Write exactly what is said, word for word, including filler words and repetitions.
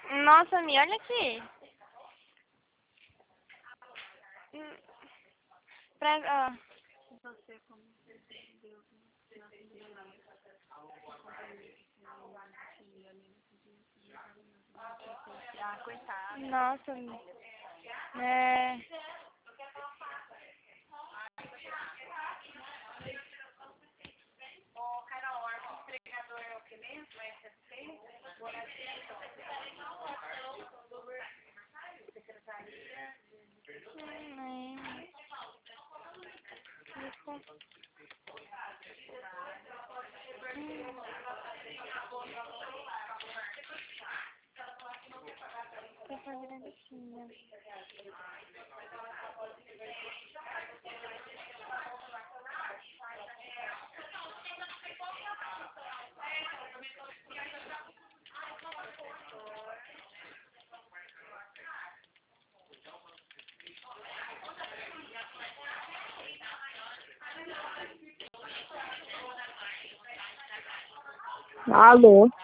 Nossa, Mi, olha aqui. Hum, Pra, ó. Você como Deus, ah, coitada. Nossa, Mi. É. Ô, Carol, o entregador é o que mesmo? É S S P? Secretaria? Hum, é. Desculpa. Hum. Tá fazendo assim, né? Alô?